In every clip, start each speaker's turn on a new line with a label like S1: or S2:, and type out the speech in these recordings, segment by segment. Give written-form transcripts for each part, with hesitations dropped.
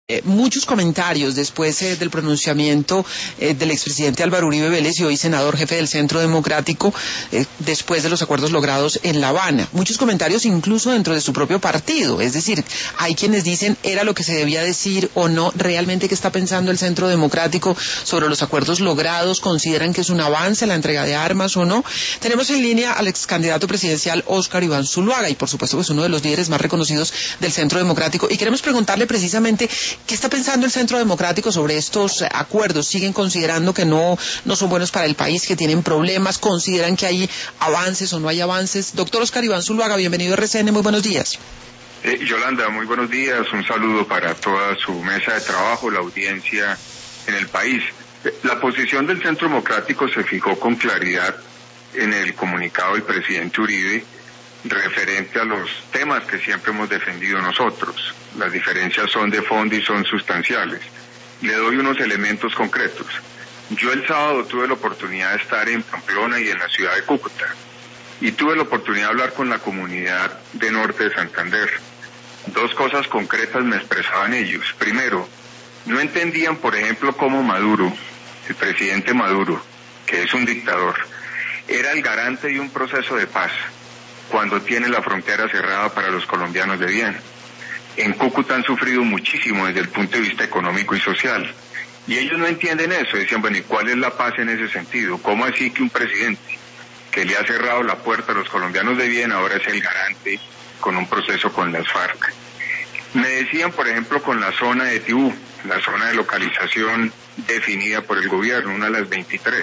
S1: Muchos comentarios después del pronunciamiento del expresidente Álvaro Uribe Vélez y hoy senador jefe del Centro Democrático, después de los acuerdos logrados en La Habana. Muchos comentarios incluso dentro de su propio partido, es decir, hay quienes dicen era lo que se debía decir o no. ¿Realmente qué está pensando el Centro Democrático sobre los acuerdos logrados? ¿Consideran que es un avance la entrega de armas o no? Tenemos en línea al ex candidato presidencial Óscar Iván Zuluaga y por supuesto pues uno de los líderes más reconocidos del Centro Democrático, y queremos preguntarle precisamente ¿qué está pensando el Centro Democrático sobre estos acuerdos? ¿Siguen considerando que no son buenos para el país, que tienen problemas? ¿Consideran que hay avances o no hay avances? Doctor Óscar Iván Zuluaga, bienvenido a RCN, muy buenos días.
S2: Yolanda, muy buenos días, un saludo para toda su mesa de trabajo, la audiencia en el país. La posición del Centro Democrático se fijó con claridad en el comunicado del presidente Uribe referente a los temas que siempre hemos defendido nosotros. Las diferencias son de fondo y son sustanciales. Le doy unos elementos concretos. Yo el sábado tuve la oportunidad de estar en Pamplona y en la ciudad de Cúcuta, y tuve la oportunidad de hablar con la comunidad de Norte de Santander. Dos cosas concretas me expresaban ellos. Primero, no entendían, por ejemplo, cómo Maduro, el presidente Maduro, que es un dictador, era el garante de un proceso de paz cuando tiene la frontera cerrada para los colombianos de bien. En Cúcuta han sufrido muchísimo desde el punto de vista económico y social, y ellos no entienden eso. Decían, bueno, ¿y cuál es la paz en ese sentido? ¿Cómo así que un presidente que le ha cerrado la puerta a los colombianos de bien ahora es el garante con un proceso con las FARC? Me decían, por ejemplo, con la zona de Tibú, la zona de localización definida por el gobierno, una de las 23.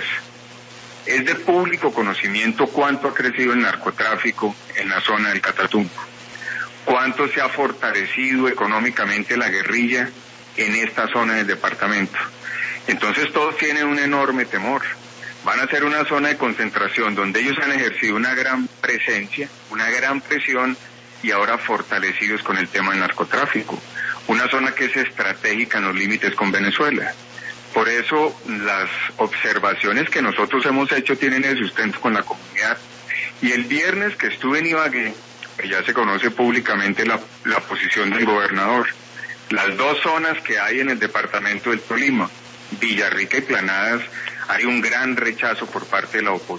S2: Es de público conocimiento cuánto ha crecido el narcotráfico en la zona del Catatumbo, cuánto se ha fortalecido económicamente la guerrilla en esta zona del departamento. Entonces todos tienen un enorme temor. Van a ser una zona de concentración donde ellos han ejercido una gran presencia, una gran presión, y ahora fortalecidos con el tema del narcotráfico. Una zona que es estratégica en los límites con Venezuela. Por eso las observaciones que nosotros hemos hecho tienen el sustento con la comunidad. Y el viernes que estuve en Ibagué, que ya se conoce públicamente la posición del gobernador, las dos zonas que hay en el departamento del Tolima, Villarrica y Planadas, hay un gran rechazo por parte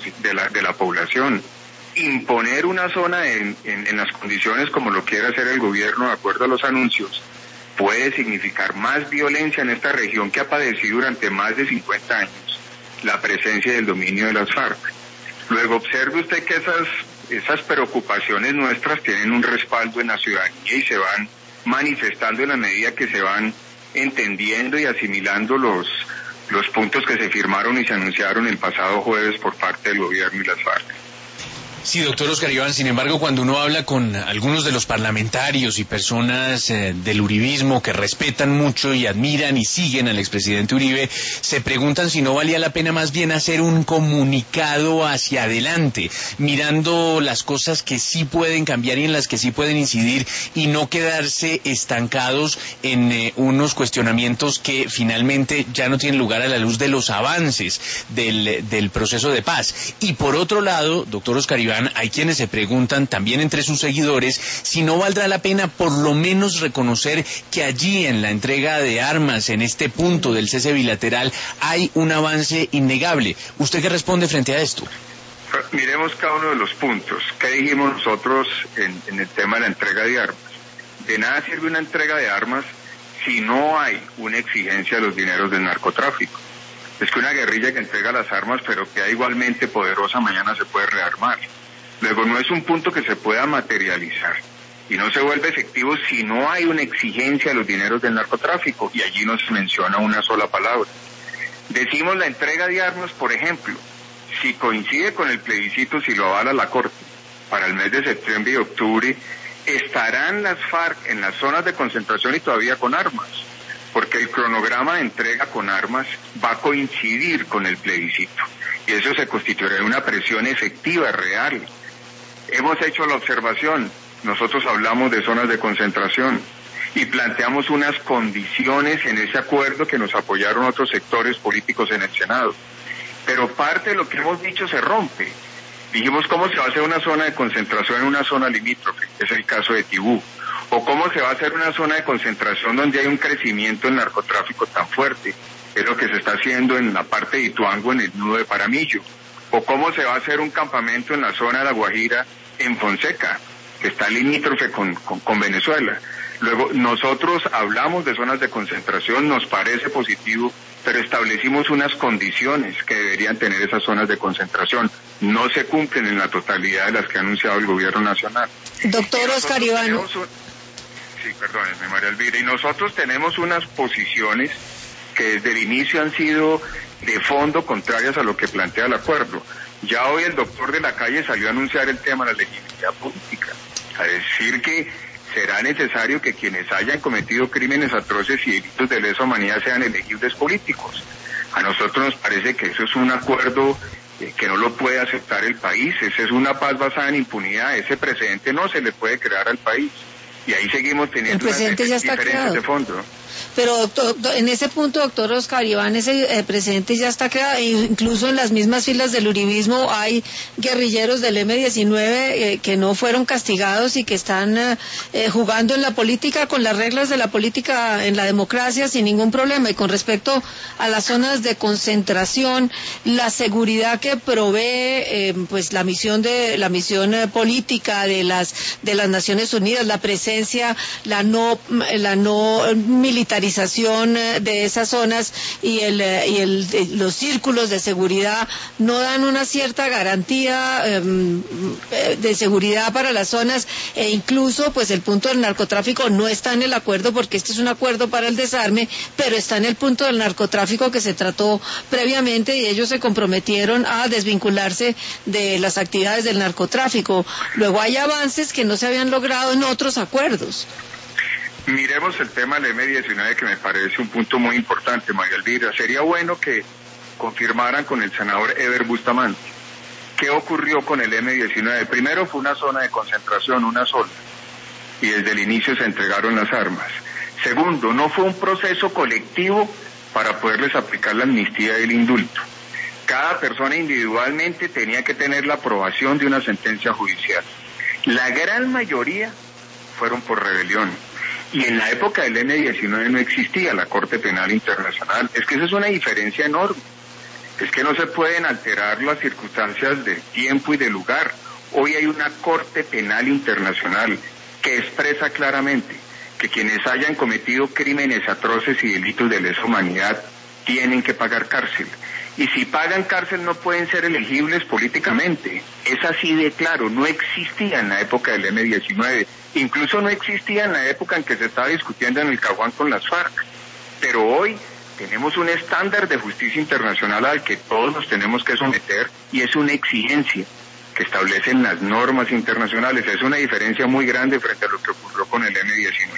S2: de la población. Imponer una zona en las condiciones como lo quiere hacer el gobierno de acuerdo a los anuncios puede significar más violencia en esta región que ha padecido durante más de 50 años la presencia y el dominio de las FARC. Luego observe usted que esas preocupaciones nuestras tienen un respaldo en la ciudadanía y se van manifestando en la medida que se van entendiendo y asimilando los puntos que se firmaron y se anunciaron el pasado jueves por parte del gobierno y las FARC.
S3: Sí, doctor Óscar Iván, sin embargo, cuando uno habla con algunos de los parlamentarios y personas del uribismo que respetan mucho y admiran y siguen al expresidente Uribe, se preguntan si no valía la pena más bien hacer un comunicado hacia adelante, mirando las cosas que sí pueden cambiar y en las que sí pueden incidir, y no quedarse estancados en unos cuestionamientos que finalmente ya no tienen lugar a la luz de los avances del proceso de paz. Y por otro lado, doctor Óscar Iván, hay quienes se preguntan también entre sus seguidores si no valdrá la pena por lo menos reconocer que allí en la entrega de armas, en este punto del cese bilateral, hay un avance innegable. ¿Usted qué responde frente a esto?
S2: Miremos cada uno de los puntos. ¿Qué dijimos nosotros en el tema de la entrega de armas? De nada sirve una entrega de armas si no hay una exigencia de los dineros del narcotráfico. Es que una guerrilla que entrega las armas pero que es igualmente poderosa mañana se puede rearmar. Luego no es un punto que se pueda materializar y no se vuelve efectivo si no hay una exigencia de los dineros del narcotráfico, y allí no se menciona una sola palabra. Decimos la entrega de armas, por ejemplo, si coincide con el plebiscito, si lo avala la Corte, para el mes de septiembre y octubre, estarán las FARC en las zonas de concentración y todavía con armas, porque el cronograma de entrega con armas va a coincidir con el plebiscito, y eso se constituirá en una presión efectiva, real. Hemos hecho la observación, nosotros hablamos de zonas de concentración y planteamos unas condiciones en ese acuerdo que nos apoyaron otros sectores políticos en el Senado, pero parte de lo que hemos dicho se rompe. Dijimos cómo se va a hacer una zona de concentración en una zona limítrofe, es el caso de Tibú, ¿O cómo se va a hacer una zona de concentración donde hay un crecimiento del narcotráfico tan fuerte? Es lo que se está haciendo en la parte de Ituango, en el nudo de Paramillo. ¿O cómo se va a hacer un campamento en la zona de La Guajira, en Fonseca, que está limítrofe con Venezuela? Luego, nosotros hablamos de zonas de concentración, nos parece positivo, pero establecimos unas condiciones que deberían tener esas zonas de concentración. No se cumplen en la totalidad de las que ha anunciado el gobierno nacional.
S1: Doctor Oscar Iván.
S2: Sí, perdónenme, María Elvira. Y nosotros tenemos unas posiciones que desde el inicio han sido de fondo contrarias a lo que plantea el acuerdo. Ya hoy el doctor de la calle salió a anunciar el tema de la legitimidad política, a decir que será necesario que quienes hayan cometido crímenes atroces y delitos de lesa humanidad sean elegibles políticos. A nosotros nos parece que eso es un acuerdo que no lo puede aceptar el país. Esa es una paz basada en impunidad. Ese precedente no se le puede crear al país. Y ahí seguimos teniendo diferencias de fondo.
S1: Pero doctor, en ese punto, doctor Oscar Iván, ese precedente ya está creado. Incluso en las mismas filas del uribismo hay guerrilleros del M-19 que no fueron castigados y que están jugando en la política con las reglas de la política en la democracia sin ningún problema. Y con respecto a las zonas de concentración, la seguridad que provee pues la misión política de las Naciones Unidas, la presencia, la no militarización de esas zonas y los círculos de seguridad no dan una cierta garantía de seguridad para las zonas, e incluso pues el punto del narcotráfico no está en el acuerdo, porque este es un acuerdo para el desarme, pero está en el punto del narcotráfico que se trató previamente y ellos se comprometieron a desvincularse de las actividades del narcotráfico. Luego hay avances que no se habían logrado en otros acuerdos.
S2: Miremos el tema del M-19, que me parece un punto muy importante, María Elvira. Sería bueno que confirmaran con el senador Eber Bustamante qué ocurrió con el M-19. Primero fue una zona de concentración, una sola, y desde el inicio se entregaron las armas. Segundo, no fue un proceso colectivo para poderles aplicar la amnistía y el indulto. Cada persona individualmente tenía que tener la aprobación de una sentencia judicial. La gran mayoría fueron por rebelión. Y en la época del M-19 no existía la Corte Penal Internacional. Es que esa es una diferencia enorme. Es que no se pueden alterar las circunstancias del tiempo y del lugar. Hoy hay una Corte Penal Internacional que expresa claramente que quienes hayan cometido crímenes atroces y delitos de lesa humanidad tienen que pagar cárcel. Y si pagan cárcel no pueden ser elegibles políticamente. Es así de claro, no existía en la época del M-19. Incluso no existía en la época en que se estaba discutiendo en el Caguán con las FARC. Pero hoy tenemos un estándar de justicia internacional al que todos nos tenemos que someter, y es una exigencia que establecen las normas internacionales. Es una diferencia muy grande frente a lo que ocurrió con el M-19.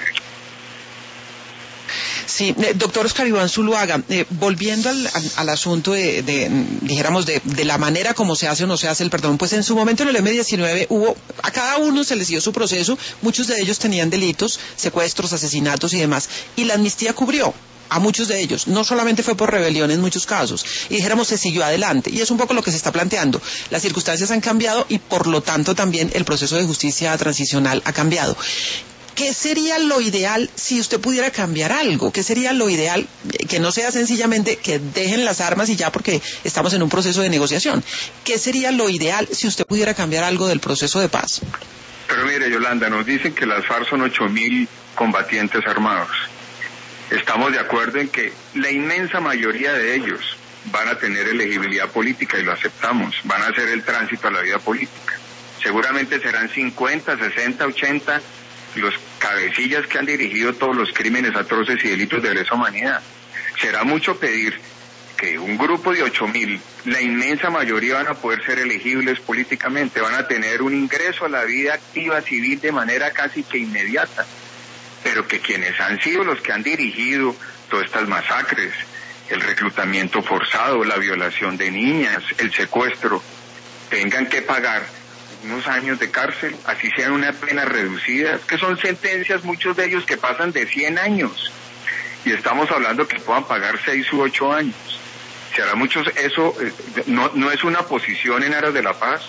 S1: Sí, doctor Oscar Iván Zuluaga, volviendo al asunto de la manera como se hace o no se hace el perdón, pues en su momento en el M-19 a cada uno se les dio su proceso, muchos de ellos tenían delitos, secuestros, asesinatos y demás, y la amnistía cubrió a muchos de ellos, no solamente fue por rebelión en muchos casos, y dijéramos se siguió adelante, y es un poco lo que se está planteando. Las circunstancias han cambiado y por lo tanto también el proceso de justicia transicional ha cambiado. ¿Qué sería lo ideal si usted pudiera cambiar algo? ¿Qué sería lo ideal? Que no sea sencillamente que dejen las armas y ya, porque estamos en un proceso de negociación. ¿Qué sería lo ideal si usted pudiera cambiar algo del proceso de paz?
S2: Pero mire, Yolanda, nos dicen que las FARC son 8.000 combatientes armados. Estamos de acuerdo en que la inmensa mayoría de ellos van a tener elegibilidad política y lo aceptamos. Van a hacer el tránsito a la vida política. Seguramente serán 50, 60, 80... los cabecillas que han dirigido todos los crímenes atroces y delitos de lesa humanidad. Será mucho pedir que un grupo de 8.000, la inmensa mayoría van a poder ser elegibles políticamente, van a tener un ingreso a la vida activa civil de manera casi que inmediata, pero que quienes han sido los que han dirigido todas estas masacres, el reclutamiento forzado, la violación de niñas, el secuestro, tengan que pagar unos años de cárcel, así sean una pena reducida, que son sentencias, muchos de ellos que pasan de 100 años, y estamos hablando que puedan pagar 6 u 8 años. Será muchos, eso no es una posición en aras de la paz.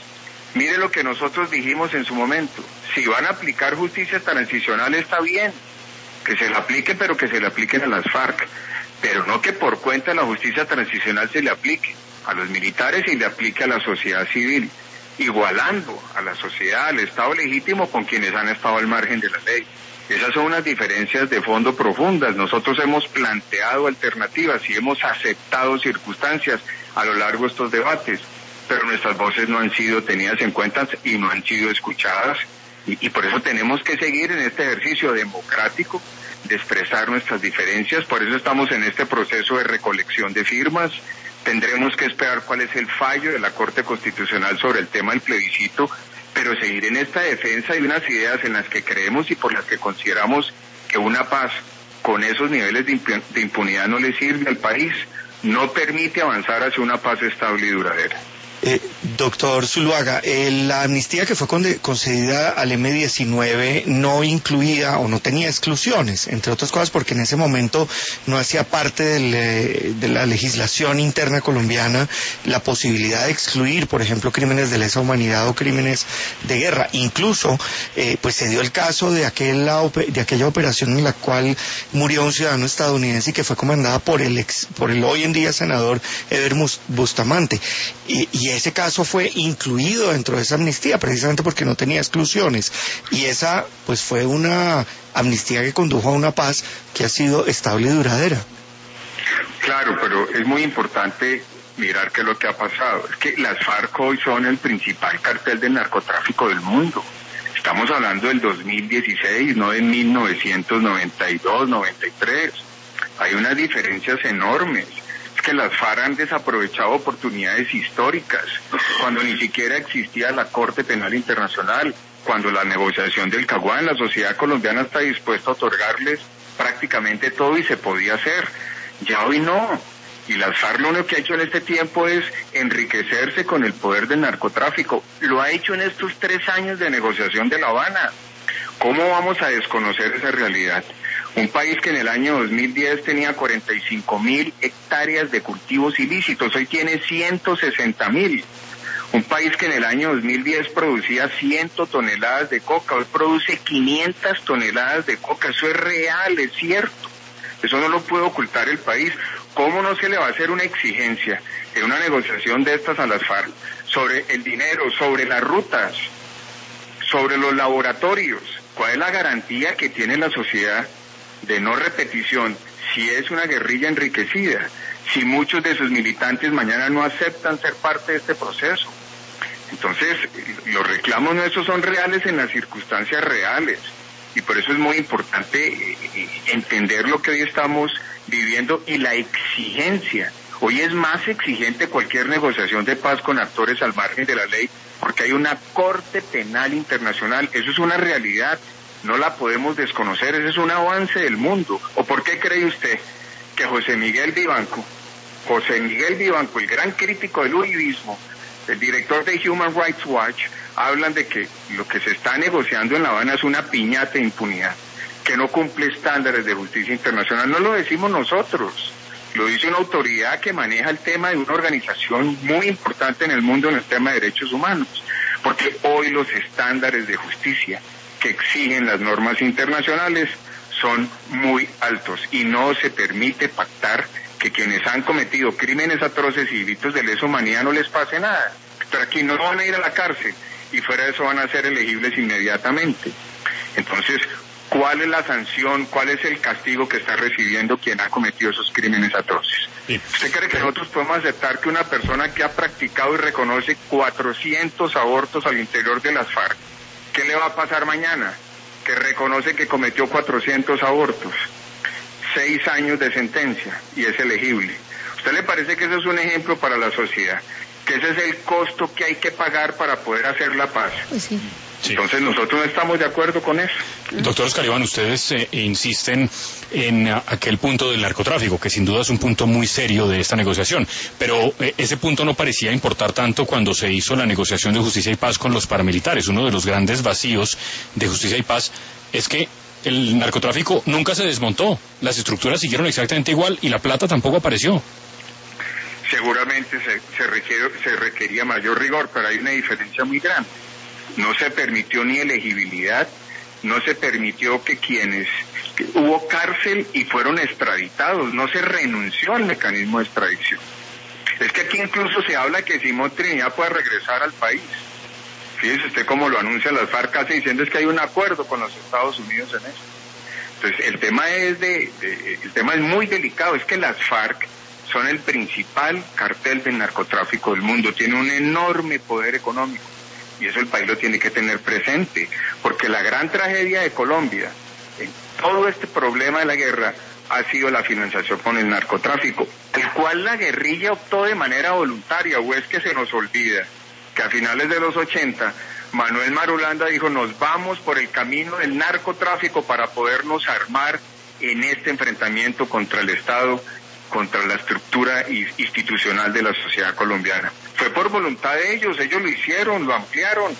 S2: Mire lo que nosotros dijimos en su momento. Si van a aplicar justicia transicional está bien, que se la aplique, pero que se le apliquen a las FARC. Pero no que por cuenta de la justicia transicional se le aplique a los militares y le aplique a la sociedad civil, igualando a la sociedad, al Estado legítimo con quienes han estado al margen de la ley. Esas son unas diferencias de fondo profundas. Nosotros hemos planteado alternativas y hemos aceptado circunstancias a lo largo de estos debates, pero nuestras voces no han sido tenidas en cuenta y no han sido escuchadas, y por eso tenemos que seguir en este ejercicio democrático de expresar nuestras diferencias. Por eso estamos en este proceso de recolección de firmas. Tendremos que esperar cuál es el fallo de la Corte Constitucional sobre el tema del plebiscito, pero seguir en esta defensa de unas ideas en las que creemos y por las que consideramos que una paz con esos niveles de impunidad no le sirve al país, no permite avanzar hacia una paz estable y duradera.
S4: Doctor Zuluaga, la amnistía que fue concedida al M-19 no incluía o no tenía exclusiones, entre otras cosas porque en ese momento no hacía parte de la legislación interna colombiana la posibilidad de excluir, por ejemplo, crímenes de lesa humanidad o crímenes de guerra. Incluso, pues se dio el caso de aquella operación en la cual murió un ciudadano estadounidense y que fue comandada por el hoy en día senador Eber Bustamante. Y ese caso fue incluido dentro de esa amnistía precisamente porque no tenía exclusiones, y esa pues fue una amnistía que condujo a una paz que ha sido estable y duradera.
S2: Claro, pero es muy importante mirar qué es lo que ha pasado. Es que las FARC hoy son el principal cartel del narcotráfico del mundo. Estamos hablando del 2016, no de 1992, 93. Hay unas diferencias enormes. Que las FARC han desaprovechado oportunidades históricas, cuando ni siquiera existía la Corte Penal Internacional, cuando la negociación del Caguán, la sociedad colombiana está dispuesta a otorgarles prácticamente todo y se podía hacer. Ya hoy no. Y las FARC lo único que ha hecho en este tiempo es enriquecerse con el poder del narcotráfico. Lo ha hecho en estos 3 años de negociación de La Habana. ¿Cómo vamos a desconocer esa realidad? Un país que en el año 2010 tenía 45.000 hectáreas de cultivos ilícitos, hoy tiene 160.000. Un país que en el año 2010 producía 100 toneladas de coca, hoy produce 500 toneladas de coca. Eso es real, es cierto. Eso no lo puede ocultar el país. ¿Cómo no se le va a hacer una exigencia en una negociación de estas a las FARC sobre el dinero, sobre las rutas, sobre los laboratorios? ¿Cuál es la garantía que tiene la sociedad de no repetición si es una guerrilla enriquecida, si muchos de sus militantes mañana no aceptan ser parte de este proceso? Entonces, los reclamos nuestros son reales en las circunstancias reales, y por eso es muy importante entender lo que hoy estamos viviendo y la exigencia. Hoy es más exigente cualquier negociación de paz con actores al margen de la ley, porque hay una Corte Penal Internacional. Eso es una realidad. No la podemos desconocer, ese es un avance del mundo. ¿O por qué cree usted que José Miguel Vivanco, el gran crítico del uribismo, el director de Human Rights Watch, hablan de que lo que se está negociando en La Habana es una piñata de impunidad, que no cumple estándares de justicia internacional? No lo decimos nosotros, lo dice una autoridad que maneja el tema de una organización muy importante en el mundo en el tema de derechos humanos, porque hoy los estándares de justicia que exigen las normas internacionales son muy altos y no se permite pactar que quienes han cometido crímenes atroces y delitos de lesa humanidad no les pase nada. Pero aquí no van a ir a la cárcel y fuera de eso van a ser elegibles inmediatamente. Entonces, ¿cuál es la sanción, cuál es el castigo que está recibiendo quien ha cometido esos crímenes atroces? Sí. ¿Usted cree que nosotros podemos aceptar que una persona que ha practicado y reconoce 400 abortos al interior de las FARC, ¿qué le va a pasar mañana? Que reconoce que cometió 400 abortos, 6 años de sentencia y es elegible. ¿Usted le parece que eso es un ejemplo para la sociedad? Que ese es el costo que hay que pagar para poder hacer la paz.
S5: Pues sí.
S3: Sí.
S2: Entonces nosotros no estamos de acuerdo con eso.
S3: Doctor Oscar Iván, ustedes insisten en aquel punto del narcotráfico, que sin duda es un punto muy serio de esta negociación, pero ese punto no parecía importar tanto cuando se hizo la negociación de justicia y paz con los paramilitares. Uno de los grandes vacíos de justicia y paz es que el narcotráfico nunca se desmontó, las estructuras siguieron exactamente igual y la plata tampoco apareció.
S2: Se seguramente se requería mayor rigor, pero hay una diferencia muy grande. No se permitió ni elegibilidad, no se permitió que hubo cárcel y fueron extraditados, no se renunció al mecanismo de extradición. Es que aquí incluso se habla que Simón Trinidad puede regresar al país. Fíjese usted cómo lo anuncian las FARC, casi diciendo es que hay un acuerdo con los Estados Unidos en eso. Entonces el tema es muy delicado, es que las FARC son el principal cartel del narcotráfico del mundo, tiene un enorme poder económico y eso el país lo tiene que tener presente, porque la gran tragedia de Colombia en todo este problema de la guerra ha sido la financiación con el narcotráfico, el cual la guerrilla optó de manera voluntaria, o es que se nos olvida que a finales de los 80 Manuel Marulanda dijo nos vamos por el camino del narcotráfico para podernos armar en este enfrentamiento contra el Estado, contra la estructura institucional de la sociedad colombiana. Fue por voluntad de ellos lo hicieron, lo ampliaron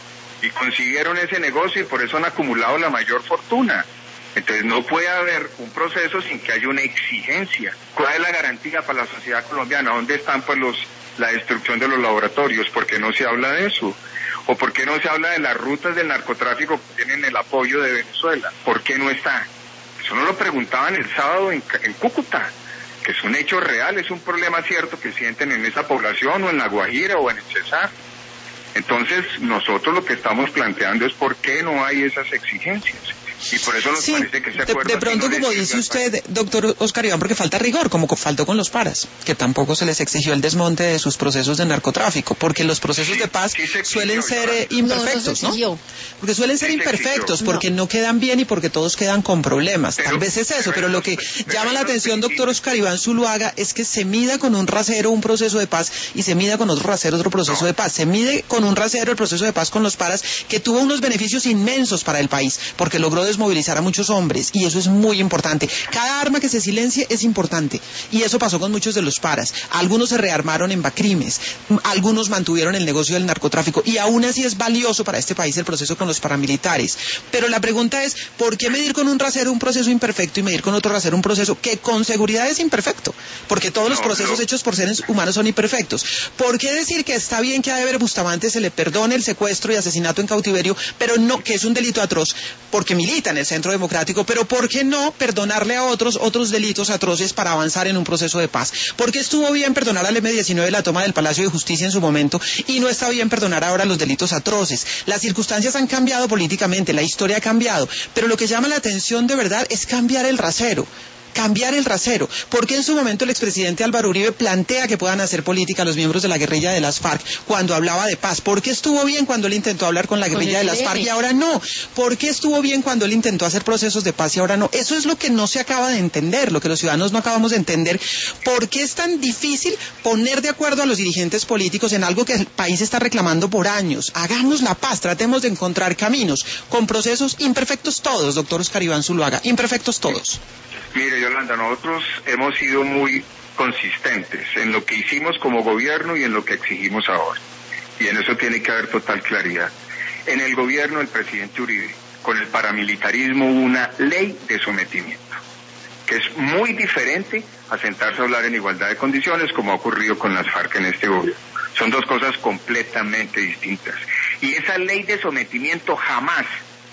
S2: y consiguieron ese negocio y por eso han acumulado la mayor fortuna. Entonces no puede haber un proceso sin que haya una exigencia. ¿Cuál es la garantía para la sociedad colombiana? ¿Dónde están pues la destrucción de los laboratorios? ¿Por qué no se habla de eso? ¿O por qué no se habla de las rutas del narcotráfico que tienen el apoyo de Venezuela? ¿Por qué no está? Eso no lo preguntaban el sábado en Cúcuta, que es un hecho real, es un problema cierto que sienten en esa población o en La Guajira o en el Cesar. Entonces nosotros lo que estamos planteando es por qué no hay esas exigencias. Y por eso nos parece que ese acuerdo...
S1: De pronto, como dice usted, doctor Oscar Iván, porque falta rigor, como faltó con los paras, que tampoco se les exigió el desmonte de sus procesos de narcotráfico, porque los procesos de paz suelen ser imperfectos, ¿no? Porque suelen ser imperfectos, porque no quedan bien y porque todos quedan con problemas. Tal vez es eso, pero lo que llama la atención, doctor Oscar Iván Zuluaga, es que se mida con un rasero un proceso de paz y se mida con otro rasero otro proceso de paz. Se mide con un rasero el proceso de paz con los paras, que tuvo unos beneficios inmensos para el país, porque logró desmovilizar a muchos hombres, y eso es muy importante. Cada arma que se silencie es importante, y eso pasó con muchos de los paras. Algunos se rearmaron en Bacrimes, algunos mantuvieron el negocio del narcotráfico, y aún así es valioso para este país el proceso con los paramilitares. Pero la pregunta es, ¿por qué medir con un rasero un proceso imperfecto y medir con otro rasero un proceso que con seguridad es imperfecto? Porque todos los procesos hechos por seres humanos son imperfectos. ¿Por qué decir que está bien que a Eber Bustamante se le perdone el secuestro y asesinato en cautiverio, pero no, que es un delito atroz, porque milita en el Centro Democrático, pero ¿por qué no perdonarle a otros delitos atroces para avanzar en un proceso de paz? ¿Por qué estuvo bien perdonar al M-19 la toma del Palacio de Justicia en su momento y no está bien perdonar ahora los delitos atroces? Las circunstancias han cambiado políticamente, la historia ha cambiado, pero lo que llama la atención de verdad es cambiar el rasero. Cambiar el rasero. ¿Por qué en su momento el expresidente Álvaro Uribe plantea que puedan hacer política los miembros de la guerrilla de las FARC cuando hablaba de paz? ¿Por qué estuvo bien cuando él intentó hablar con la guerrilla de las FARC y ahora no? ¿Por qué estuvo bien cuando él intentó hacer procesos de paz y ahora no? Eso es lo que no se acaba de entender, lo que los ciudadanos no acabamos de entender. ¿Por qué es tan difícil poner de acuerdo a los dirigentes políticos en algo que el país está reclamando por años? Hagamos la paz, tratemos de encontrar caminos con procesos imperfectos todos, doctor Oscar Iván Zuluaga, imperfectos todos.
S2: Mire, Yolanda, nosotros hemos sido muy consistentes en lo que hicimos como gobierno y en lo que exigimos ahora. Y en eso tiene que haber total claridad. En el gobierno del presidente Uribe, con el paramilitarismo, hubo una ley de sometimiento, que es muy diferente a sentarse a hablar en igualdad de condiciones, como ha ocurrido con las FARC en este gobierno. Son dos cosas completamente distintas. Y esa ley de sometimiento jamás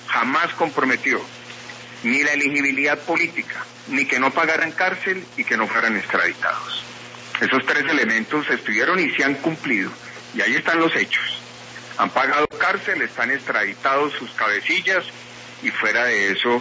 S2: comprometió ni la elegibilidad política, ni que no pagaran cárcel y que no fueran extraditados. Esos tres elementos estuvieron y se han cumplido, y ahí están los hechos. Han pagado cárcel, están extraditados sus cabecillas, y fuera de eso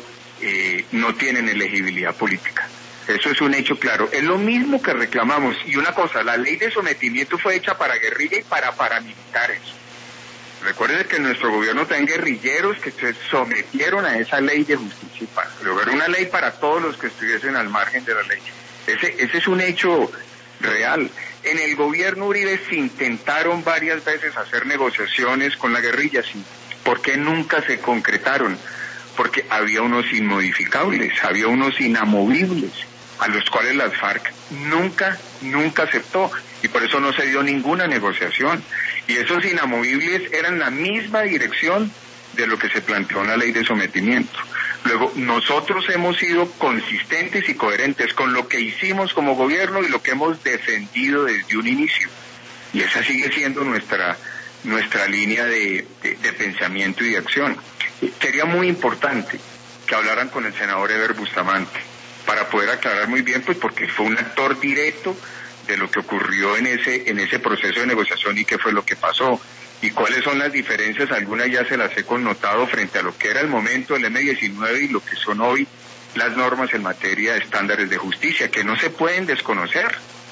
S2: no tienen elegibilidad política. Eso es un hecho claro. Es lo mismo que reclamamos. Y una cosa, la ley de sometimiento fue hecha para guerrilla y para paramilitares. Recuerden que en nuestro gobierno también guerrilleros que se sometieron a esa ley de justicia y paz. Pero era una ley para todos los que estuviesen al margen de la ley. Ese es un hecho real. En el gobierno Uribe se intentaron varias veces hacer negociaciones con la guerrilla. ¿Sí? ¿Por qué nunca se concretaron? Porque había unos inmodificables, había unos inamovibles, a los cuales las FARC nunca aceptó, y por eso no se dio ninguna negociación. Y esos inamovibles eran la misma dirección de lo que se planteó en la ley de sometimiento. Luego, nosotros hemos sido consistentes y coherentes con lo que hicimos como gobierno y lo que hemos defendido desde un inicio. Y esa sigue siendo nuestra línea de pensamiento y de acción. Sería muy importante que hablaran con el senador Eber Bustamante para poder aclarar muy bien, pues porque fue un actor directo de lo que ocurrió en ese proceso de negociación y qué fue lo que pasó. Y cuáles son las diferencias, algunas ya se las he connotado frente a lo que era el momento del M-19 y lo que son hoy las normas en materia de estándares de justicia, que no se pueden desconocer,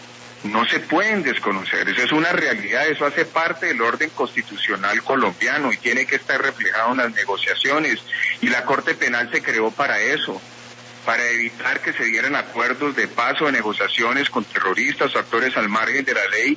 S2: eso es una realidad, eso hace parte del orden constitucional colombiano y tiene que estar reflejado en las negociaciones, y la Corte Penal se creó para eso, para evitar que se dieran acuerdos de paz o de negociaciones con terroristas o actores al margen de la ley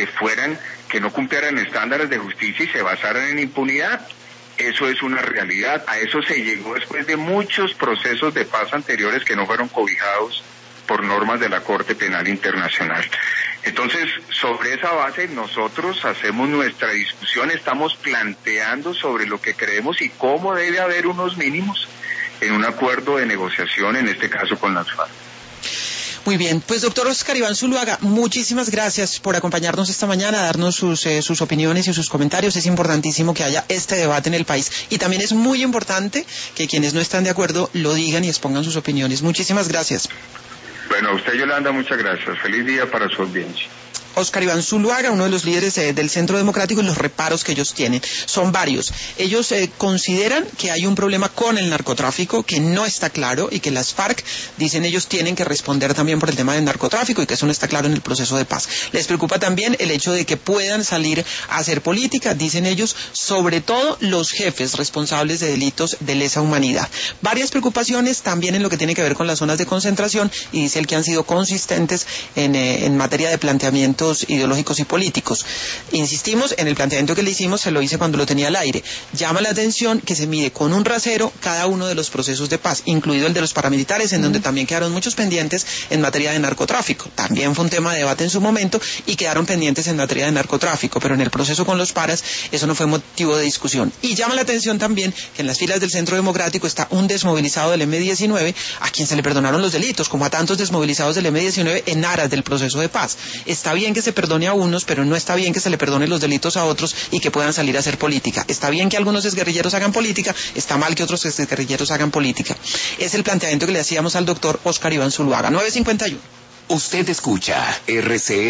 S2: que no cumplieran estándares de justicia y se basaran en impunidad. Eso es una realidad. A eso se llegó después de muchos procesos de paz anteriores que no fueron cobijados por normas de la Corte Penal Internacional. Entonces, sobre esa base, nosotros hacemos nuestra discusión, estamos planteando sobre lo que creemos y cómo debe haber unos mínimos en un acuerdo de negociación, en este caso con las FARC.
S1: Muy bien, pues doctor Oscar Iván Zuluaga, muchísimas gracias por acompañarnos esta mañana, darnos sus opiniones y sus comentarios. Es importantísimo que haya este debate en el país y también es muy importante que quienes no están de acuerdo lo digan y expongan sus opiniones. Muchísimas gracias.
S2: Bueno, a usted, Yolanda, muchas gracias. Feliz día para su audiencia.
S1: Oscar Iván Zuluaga, uno de los líderes del Centro Democrático, y los reparos que ellos tienen son varios. Ellos consideran que hay un problema con el narcotráfico que no está claro y que las FARC, dicen ellos, tienen que responder también por el tema del narcotráfico y que eso no está claro en el proceso de paz. Les preocupa también el hecho de que puedan salir a hacer política, dicen ellos, sobre todo los jefes responsables de delitos de lesa humanidad. Varias preocupaciones también en lo que tiene que ver con las zonas de concentración, y dice él que han sido consistentes en materia de planteamiento ideológicos y políticos. Insistimos en el planteamiento que le hicimos, se lo hice cuando lo tenía al aire. Llama la atención que se mide con un rasero cada uno de los procesos de paz, incluido el de los paramilitares, en donde también quedaron muchos pendientes en materia de narcotráfico. También fue un tema de debate en su momento y quedaron pendientes en materia de narcotráfico, pero en el proceso con los paras eso no fue motivo de discusión. Y llama la atención también que en las filas del Centro Democrático está un desmovilizado del M-19 a quien se le perdonaron los delitos, como a tantos desmovilizados del M-19 en aras del proceso de paz. Está bien que se perdone a unos, pero no está bien que se le perdone los delitos a otros y que puedan salir a hacer política. Está bien que algunos exguerrilleros hagan política, está mal que otros exguerrilleros hagan política. Es el planteamiento que le hacíamos al doctor Oscar Iván Zuluaga. 9:51.
S5: Usted escucha RCN.